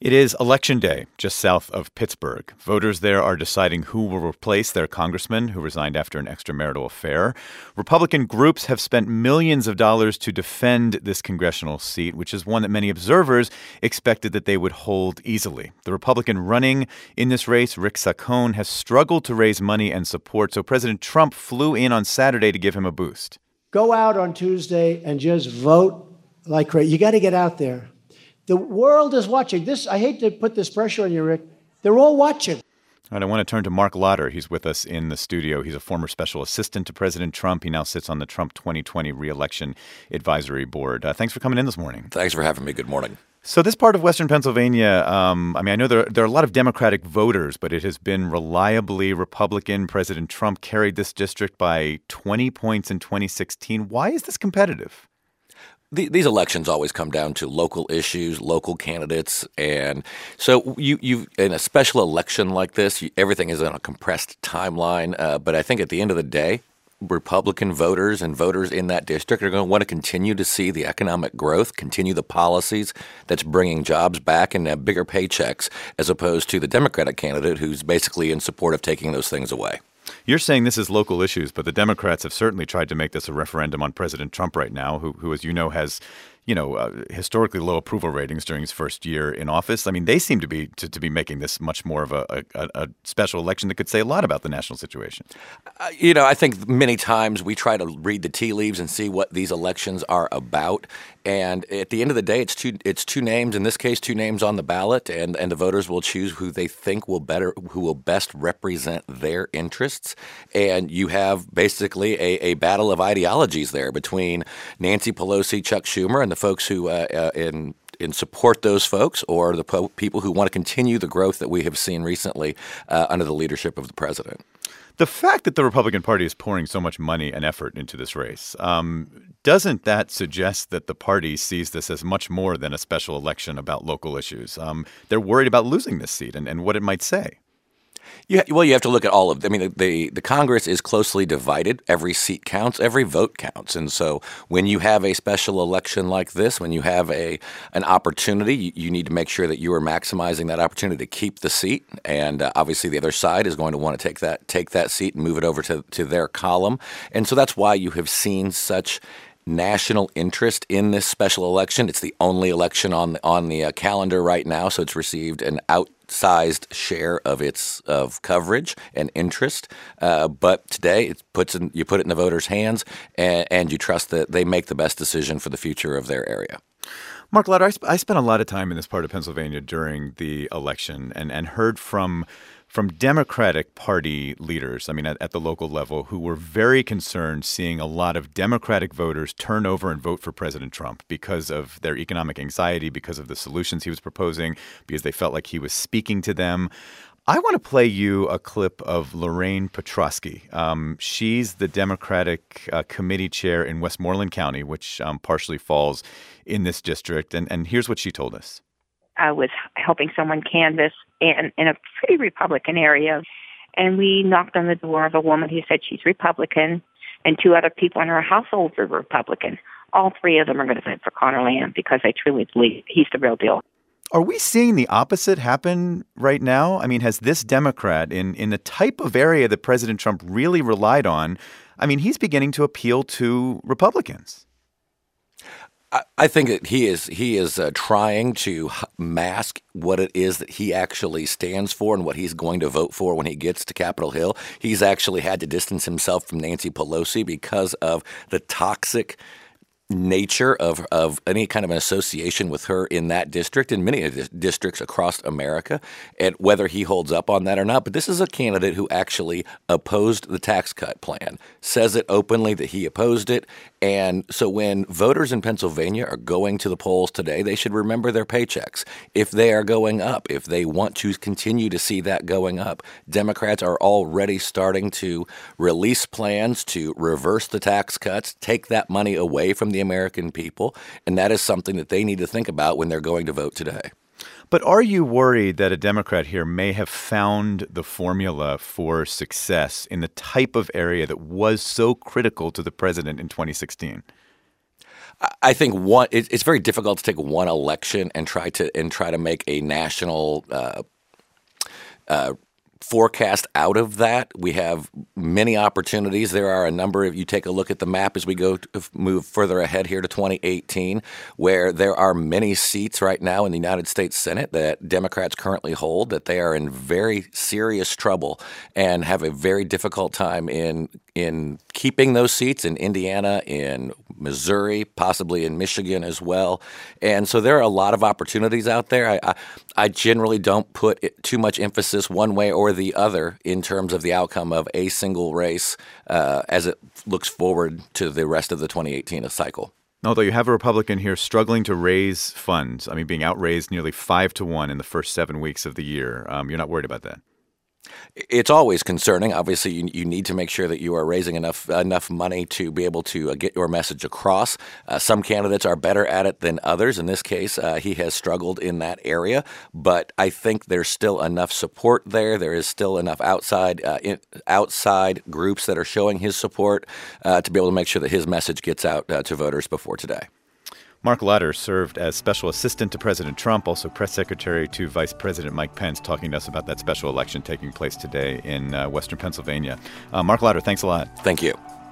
It is Election Day, just south of Pittsburgh. Voters there are deciding who will replace their congressman who resigned after an extramarital affair. Republican groups have spent millions of dollars to defend this congressional seat, which is one that many observers expected that they would hold easily. The Republican running in this race, Rick Saccone, has struggled to raise money and support, so President Trump flew in on Saturday to give him a boost. Go out on Tuesday and just vote like crazy. You got to get out there. The world is watching. I hate to put this pressure on you, Rick. They're all watching. All right, I want to turn to Mark Lotter. He's with us in the studio. He's a former special assistant to President Trump. He now sits on the Trump 2020 Reelection Advisory Board. Thanks for coming in this morning. Thanks for having me. Good morning. So this part of Western Pennsylvania, I know there are a lot of Democratic voters, but it has been reliably Republican. President Trump carried this district by 20 points in 2016. Why is this competitive? These elections always come down to local issues, local candidates, and so you in a special election like this, everything is on a compressed timeline. But I think at the end of the day, Republican voters and voters in that district are going to want to continue to see the economic growth, continue the policies that's bringing jobs back and bigger paychecks, as opposed to the Democratic candidate who's basically in support of taking those things away. You're saying this is local issues, but the Democrats have certainly tried to make this a referendum on President Trump right now, who as you know, has historically low approval ratings during his first year in office. I mean, they seem to be making this much more of a special election that could say a lot about the national situation. I think many times we try to read the tea leaves and see what these elections are about. And at the end of the day, it's two names, in this case, two names on the ballot, and the voters will choose who they think who will best represent their interests. And you have basically a battle of ideologies there between Nancy Pelosi, Chuck Schumer, and the folks who in support those folks, or the people who want to continue the growth that we have seen recently under the leadership of the president. The fact that the Republican Party is pouring so much money and effort into this race, doesn't that suggest that the party sees this as much more than a special election about local issues? They're worried about losing this seat and what it might say. Yeah, well, you have to look at all of them. I mean, the Congress is closely divided. Every seat counts. Every vote counts. And so when you have a special election like this, when you have an opportunity, you need to make sure that you are maximizing that opportunity to keep the seat. And obviously the other side is going to want to take that seat and move it over to their column. And so that's why you have seen such national interest in this special election. It's the only election on the calendar right now, so it's received an outsized share of coverage and interest. But today, you put it in the voters' hands, and you trust that they make the best decision for the future of their area. Mark Lotter, I spent a lot of time in this part of Pennsylvania during the election and heard from Democratic Party leaders, at the local level, who were very concerned seeing a lot of Democratic voters turn over and vote for President Trump because of their economic anxiety, because of the solutions he was proposing, because they felt like he was speaking to them. I want to play you a clip of Lorraine Petrosky. She's the Democratic committee chair in Westmoreland County, which partially falls in this district. And here's what she told us. I was helping someone canvass in a pretty Republican area, and we knocked on the door of a woman who said she's Republican, and two other people in her household were Republican. All three of them are going to vote for Conor Lamb because they truly believe he's the real deal. Are we seeing the opposite happen right now? I mean, has this Democrat in the type of area that President Trump really relied on, he's beginning to appeal to Republicans? I think that he is trying to mask what it is that he actually stands for and what he's going to vote for when he gets to Capitol Hill. He's actually had to distance himself from Nancy Pelosi because of the toxic nature of any kind of an association with her in that district and many districts across America, and whether he holds up on that or not. But this is a candidate who actually opposed the tax cut plan, says it openly that he opposed it. And so when voters in Pennsylvania are going to the polls today, they should remember their paychecks. If they are going up, if they want to continue to see that going up, Democrats are already starting to release plans to reverse the tax cuts, take that money away from the American people, and that is something that they need to think about when they're going to vote today. But are you worried that a Democrat here may have found the formula for success in the type of area that was so critical to the president in 2016? I think it's very difficult to take one election and try to make a national forecast out of that. We have many opportunities. There are a number of, you take a look at the map as we move further ahead here to 2018, where there are many seats right now in the United States Senate that Democrats currently hold, that they are in very serious trouble and have a very difficult time in keeping those seats in Indiana, in Missouri, possibly in Michigan as well. And so there are a lot of opportunities out there. I generally don't put too much emphasis one way or the other in terms of the outcome of a single race as it looks forward to the rest of the 2018 cycle. Although you have a Republican here struggling to raise funds, I mean, being outraised nearly 5-1 in the first 7 weeks of the year, you're not worried about that? It's always concerning. Obviously, you need to make sure that you are raising enough money to be able to get your message across. Some candidates are better at it than others. In this case, he has struggled in that area. But I think there's still enough support there. There is still enough outside groups that are showing his support to be able to make sure that his message gets out to voters before today. Mark Lauder served as special assistant to President Trump, also press secretary to Vice President Mike Pence, talking to us about that special election taking place today in Western Pennsylvania. Mark Lauder, thanks a lot. Thank you.